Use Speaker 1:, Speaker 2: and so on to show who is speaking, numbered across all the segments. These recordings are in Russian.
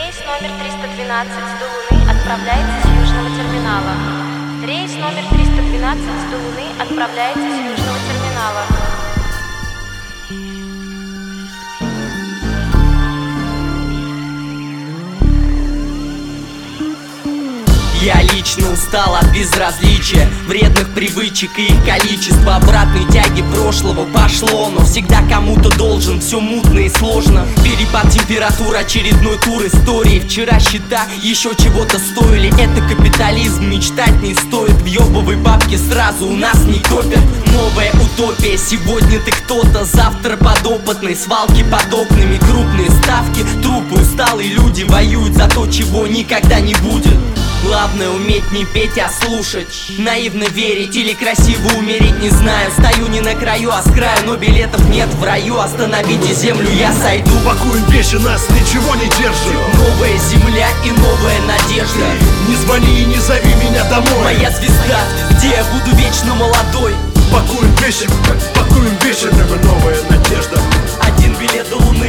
Speaker 1: Рейс номер 312 до Луны отправляется с Южного терминала. Рейс номер 312 до Луны отправляется с Южного терминала.
Speaker 2: Я лично устал от безразличия, вредных привычек и их количества. Обратной тяги прошлого пошло, но всегда кому-то должен, все мутно и сложно. Перепад температур, очередной тур истории. Вчера счета еще чего-то стоили. Это капитализм, мечтать не стоит. Въебывай бабки сразу, у нас не топят. Новая утопия, сегодня ты кто-то, завтра подопытный. Свалки под окнами, крупные ставки, трупы, усталые люди воюют за то, чего никогда не будет. Главное уметь не петь, а слушать. Наивно верить или красиво умереть, не знаю. Стою не на краю, а с краю, но билетов нет в раю. Остановите землю, я сойду.
Speaker 3: Пакуем вещи, нас ничего не держит.
Speaker 2: Новая земля и новая надежда.
Speaker 3: Не звони и не зови меня домой.
Speaker 2: Моя звезда, где я буду вечно молодой.
Speaker 3: Пакуем вещи, новая надежда.
Speaker 2: Один билет до Луны.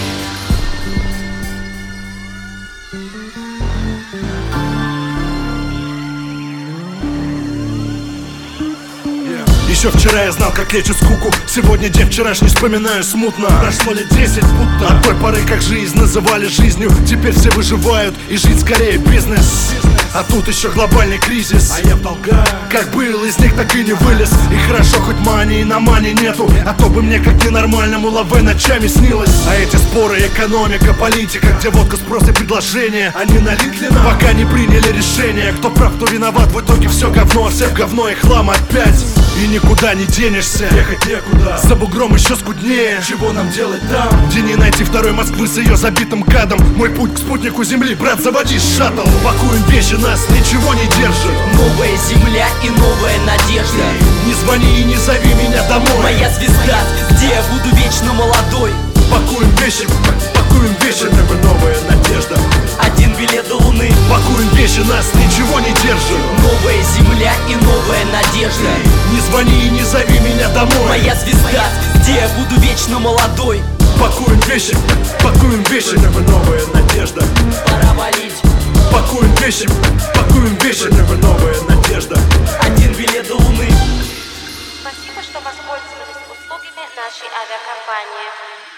Speaker 3: Еще вчера я знал, как лечу скуку. Сегодня день вчерашний вспоминаю смутно. Прошло лет 10 будто. От той поры, как жизнь называли жизнью, теперь все выживают, и жить скорее бизнес. А тут еще глобальный кризис, а я в долгах. Как был из них, так и не вылез. И хорошо, хоть мании на мани нету, а то бы мне как ненормальному лаве ночами снилось. А эти споры, экономика, политика, где водка, спрос и предложение, они налит ли нам? Пока не приняли решение, кто прав, кто виноват. В итоге все говно, а все в говно и хлам опять. И никуда не денешься, ехать некуда. За бугром еще скуднее, чего нам делать там? Где не найти второй Москвы с ее забитым кадом? Мой путь к спутнику Земли, брат, заводи шаттл. Пакуем вещи, нас ничего не держит.
Speaker 2: Новая земля и новая надежда.
Speaker 3: Не звони и не зови меня домой.
Speaker 2: Моя звезда, где я буду вечно молодой.
Speaker 3: Пакуем вещи, новая надежда.
Speaker 2: Один билет до Луны.
Speaker 3: Пакуем вещи, нас ничего не держит.
Speaker 2: Новая земля и новая надежда.
Speaker 3: Не звони и не зови меня домой.
Speaker 2: Моя звезда, где я буду вечно молодой.
Speaker 3: Пакуем вещи, новая надежда.
Speaker 2: Пора валить.
Speaker 3: Пакуем вещи, новая надежда.
Speaker 2: Один билет до Луны.
Speaker 1: Спасибо, что воспользовались услугами нашей авиакомпании.